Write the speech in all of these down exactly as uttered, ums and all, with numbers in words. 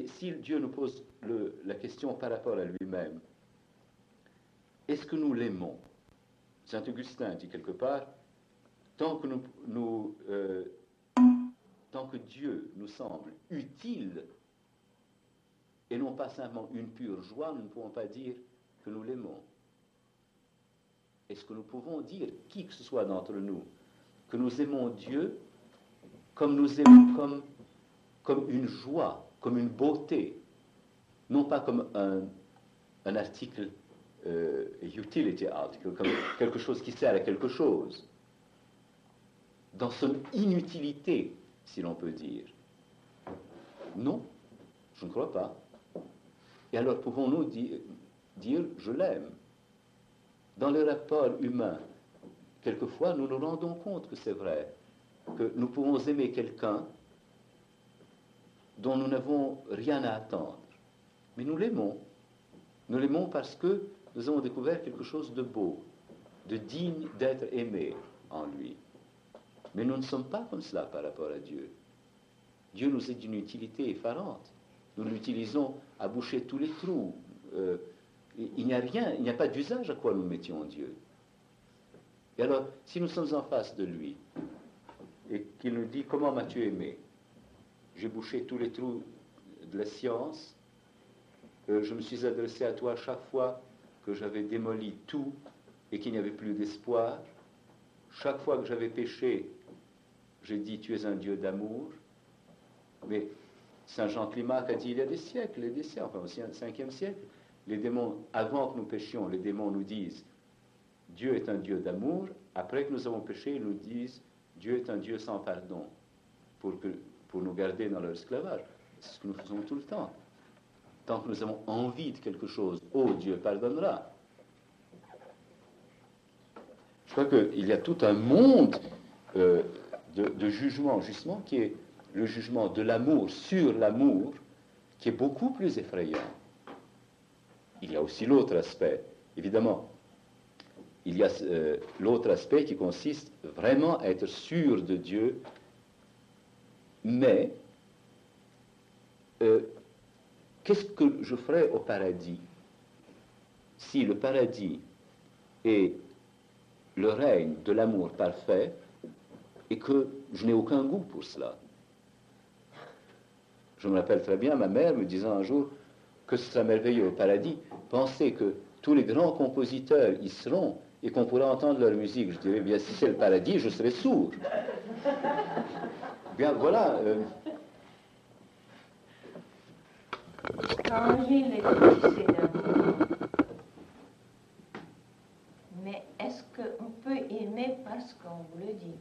Et si Dieu nous pose le, la question par rapport à lui-même, est-ce que nous l'aimons? Saint Augustin dit quelque part, tant que, nous, nous, euh, tant que Dieu nous semble utile, et non pas simplement une pure joie, nous ne pouvons pas dire que nous l'aimons. Est-ce que nous pouvons dire, qui que ce soit d'entre nous, que nous aimons Dieu comme nous aimons, comme, comme une joie, comme une beauté, non pas comme un, un article euh, utility article, comme quelque chose qui sert à quelque chose, dans son inutilité, si l'on peut dire? Non, je ne crois pas. Et alors pouvons-nous dire, dire je l'aime? Dans le rapport humain, quelquefois nous nous rendons compte que c'est vrai, que nous pouvons aimer quelqu'un dont nous n'avons rien à attendre. Mais nous l'aimons. Nous l'aimons parce que nous avons découvert quelque chose de beau, de digne d'être aimé en lui. Mais nous ne sommes pas comme cela par rapport à Dieu. Dieu nous est d'une utilité effarante. Nous l'utilisons à boucher tous les trous. Euh, il n'y a rien, il n'y a pas d'usage à quoi nous mettions Dieu. Et alors, si nous sommes en face de lui, et qu'il nous dit « Comment m'as-tu aimé ?» J'ai bouché tous les trous de la science, euh, je me suis adressé à toi chaque fois que j'avais démoli tout et qu'il n'y avait plus d'espoir. Chaque fois que j'avais péché, j'ai dit « Tu es un Dieu d'amour ». Mais Saint Jean Climac a dit il y a des siècles et des siècles, enfin au cinquième siècle, les démons, avant que nous péchions, les démons nous disent Dieu est un Dieu d'amour. Après que nous avons péché, ils nous disent Dieu est un Dieu sans pardon, pour, que, pour nous garder dans leur esclavage. C'est ce que nous faisons tout le temps. Tant que nous avons envie de quelque chose, oh, Dieu pardonnera. Je crois qu'il y a tout un monde euh, de, de jugement, justement, qui est le jugement de l'amour sur l'amour, qui est beaucoup plus effrayant. Il y a aussi l'autre aspect, évidemment. Il y a euh, l'autre aspect qui consiste vraiment à être sûr de Dieu, mais euh, qu'est-ce que je ferais au paradis si le paradis est le règne de l'amour parfait et que je n'ai aucun goût pour cela? Je me rappelle très bien ma mère me disant un jour que ce serait merveilleux au paradis. Pensez que tous les grands compositeurs y seront et qu'on pourra entendre leur musique. Je dirais, bien, si c'est le paradis, je serai sourd. Bien, voilà. Euh... L'évangile est difficile d'amour. Mais est-ce qu'on peut aimer parce qu'on vous le dit?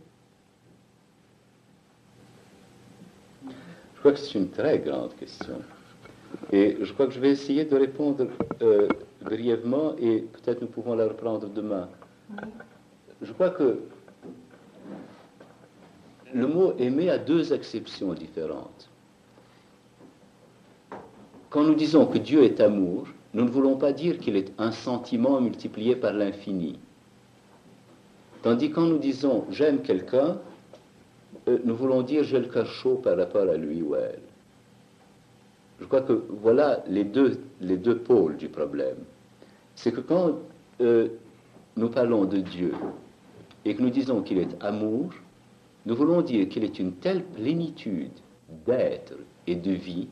Je crois que c'est une très grande question. Et je crois que je vais essayer de répondre euh, brièvement et peut-être nous pouvons la reprendre demain. Je crois que le mot aimer a deux acceptions différentes. Quand nous disons que Dieu est amour, nous ne voulons pas dire qu'il est un sentiment multiplié par l'infini. Tandis que quand nous disons j'aime quelqu'un, euh, nous voulons dire j'ai le cœur chaud par rapport à lui ou à elle. Je crois que voilà les deux, les deux pôles du problème. C'est que quand euh, nous parlons de Dieu et que nous disons qu'il est amour, nous voulons dire qu'il est une telle plénitude d'être et de vie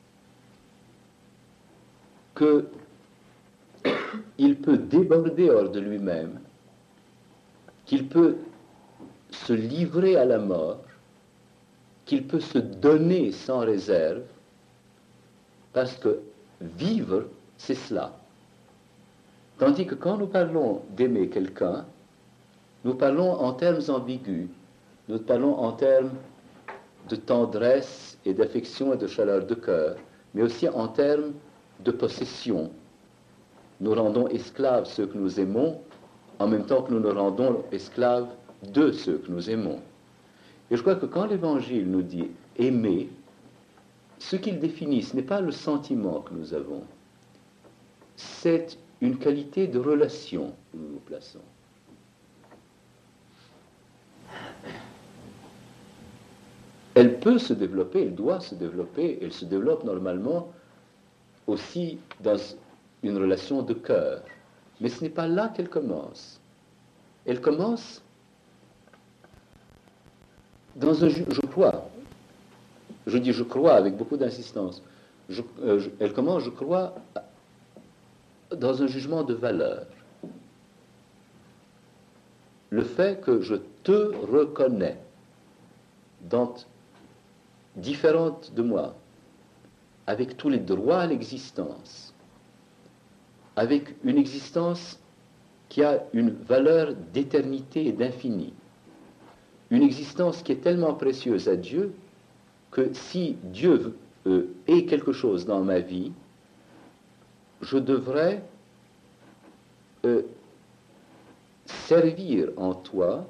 qu'il peut déborder hors de lui-même, qu'il peut se livrer à la mort, qu'il peut se donner sans réserve, parce que vivre, c'est cela. Tandis que quand nous parlons d'aimer quelqu'un, nous parlons en termes ambigus, nous parlons en termes de tendresse et d'affection et de chaleur de cœur, mais aussi en termes de possession. Nous rendons esclaves ceux que nous aimons, en même temps que nous nous rendons esclaves de ceux que nous aimons. Et je crois que quand l'Évangile nous dit « aimer », ce qu'il définit, ce n'est pas le sentiment que nous avons, c'est une qualité de relation où nous nous plaçons. elle peut se développer, elle doit se développer, elle se développe normalement aussi dans une relation de cœur. Mais ce n'est pas là qu'elle commence. Elle commence dans un, je crois, je dis je crois avec beaucoup d'insistance, je, euh, je, elle commence, je crois, dans un jugement de valeur. Le fait que je te reconnais dans différente de moi, avec tous les droits à l'existence, avec une existence qui a une valeur d'éternité et d'infini, une existence qui est tellement précieuse à Dieu que si Dieu euh, est quelque chose dans ma vie, je devrais euh, servir en toi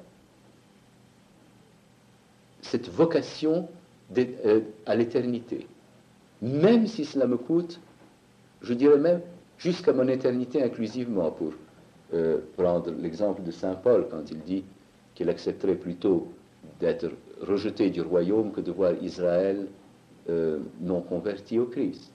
cette vocation euh, à l'éternité, même si cela me coûte, je dirais même jusqu'à mon éternité inclusivement, pour euh, prendre l'exemple de saint Paul quand il dit qu'il accepterait plutôt d'être rejeté du royaume que de voir Israël euh, non converti au Christ.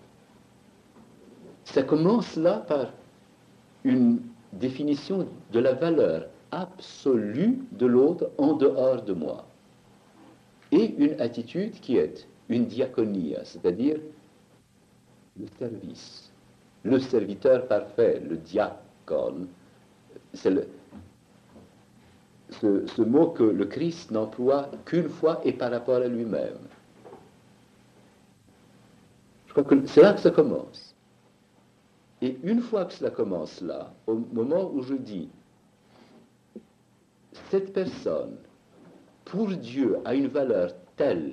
Ça commence là par une définition de la valeur absolue de l'autre en dehors de moi, et une attitude qui est une diaconia, c'est-à-dire le service, le serviteur parfait, le diacone. C'est le, ce, ce mot que le Christ n'emploie qu'une fois et par rapport à lui-même. Je crois que c'est là que ça commence. Et une fois que cela commence là, au moment où je dis, cette personne, pour Dieu, a une valeur telle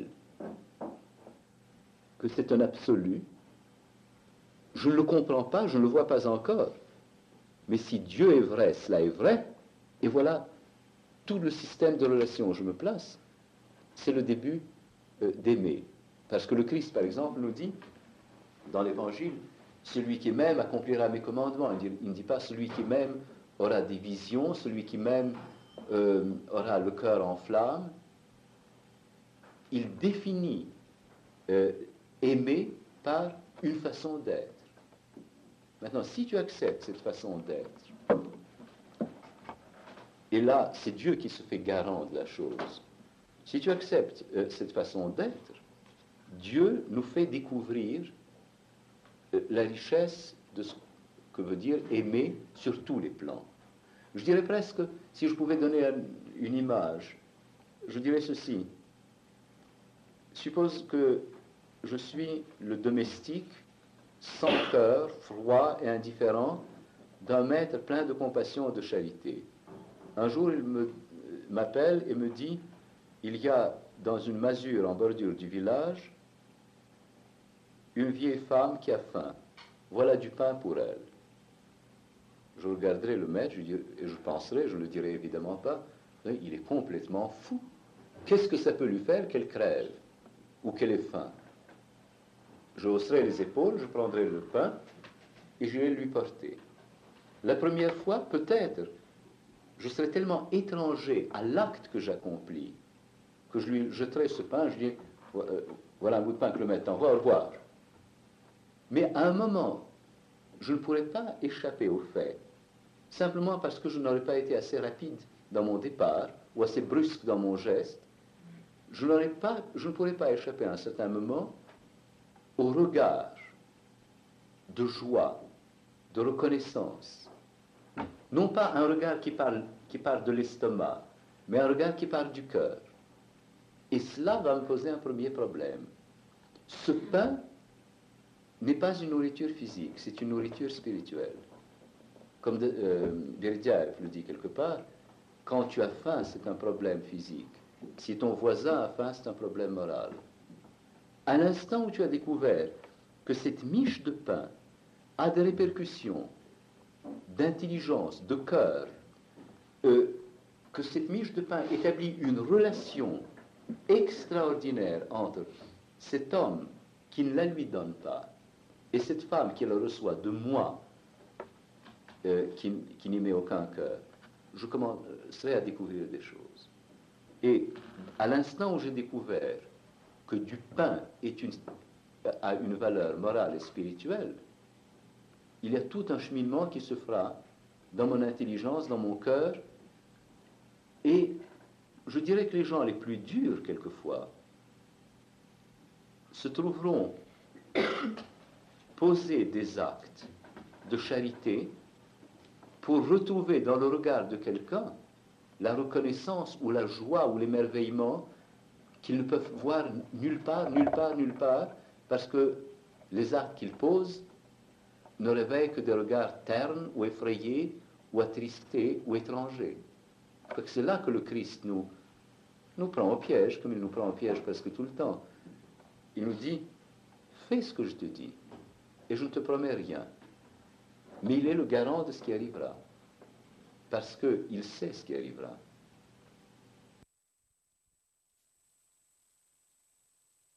que c'est un absolu, je ne le comprends pas, je ne le vois pas encore. Mais si Dieu est vrai, cela est vrai, et voilà tout le système de relations où je me place, c'est le début euh, d'aimer. Parce que le Christ, par exemple, nous dit, dans l'Évangile, celui qui m'aime accomplira mes commandements. Il, dit, il ne dit pas celui qui m'aime aura des visions, celui qui m'aime euh, aura le cœur en flamme. Il définit euh, aimer par une façon d'être. Maintenant, si tu acceptes cette façon d'être, et là, c'est Dieu qui se fait garant de la chose. Si tu acceptes euh, cette façon d'être, Dieu nous fait découvrir euh, la richesse de ce que veut dire aimer sur tous les plans. Je dirais presque, si je pouvais donner un, une image, je dirais ceci. Suppose que je suis le domestique, sans cœur, froid et indifférent, d'un maître plein de compassion et de charité. Un jour, il me, m'appelle et me dit, il y a dans une masure en bordure du village, une vieille femme qui a faim. Voilà du pain pour elle. Je regarderai le maître je dirai, et je penserai, je ne le dirai évidemment pas, il est complètement fou. Qu'est-ce que ça peut lui faire qu'elle crève ou qu'elle ait faim? Je hausserai les épaules, je prendrai le pain et je vais lui porter. La première fois, peut-être, je serai tellement étranger à l'acte que j'accomplis que je lui jeterai ce pain, je dis, voilà un bout de pain que le maître t'envoie, au revoir. Mais à un moment, je ne pourrais pas échapper au fait, simplement parce que je n'aurais pas été assez rapide dans mon départ ou assez brusque dans mon geste, je, n'aurais pas, je ne pourrais pas échapper à un certain moment au regard de joie, de reconnaissance. Non pas un regard qui parle, qui parle de l'estomac, mais un regard qui parle du cœur. Et cela va me poser un premier problème. Ce pain n'est pas une nourriture physique, c'est une nourriture spirituelle. Comme euh, Berdyaev le dit quelque part, quand tu as faim, c'est un problème physique. Si ton voisin a faim, c'est un problème moral. À l'instant où tu as découvert que cette miche de pain a des répercussions d'intelligence, de cœur, euh, que cette miche de pain établit une relation extraordinaire entre cet homme qui ne la lui donne pas et cette femme qui la reçoit de moi, euh, qui, qui n'y met aucun cœur, je commencerai à découvrir des choses. Et à l'instant où j'ai découvert que du pain est une, a une valeur morale et spirituelle, il y a tout un cheminement qui se fera dans mon intelligence, dans mon cœur, et je dirais que les gens les plus durs, quelquefois, se trouveront poser des actes de charité pour retrouver dans le regard de quelqu'un la reconnaissance ou la joie ou l'émerveillement qu'ils ne peuvent voir nulle part, nulle part, nulle part, parce que les actes qu'ils posent ne réveillent que des regards ternes ou effrayés ou attristés ou étrangers. Parce que c'est là que le Christ nous, nous prend au piège, comme il nous prend au piège presque tout le temps. Il nous dit, fais ce que je te dis, et je ne te promets rien. Mais il est le garant de ce qui arrivera, parce qu'il sait ce qui arrivera.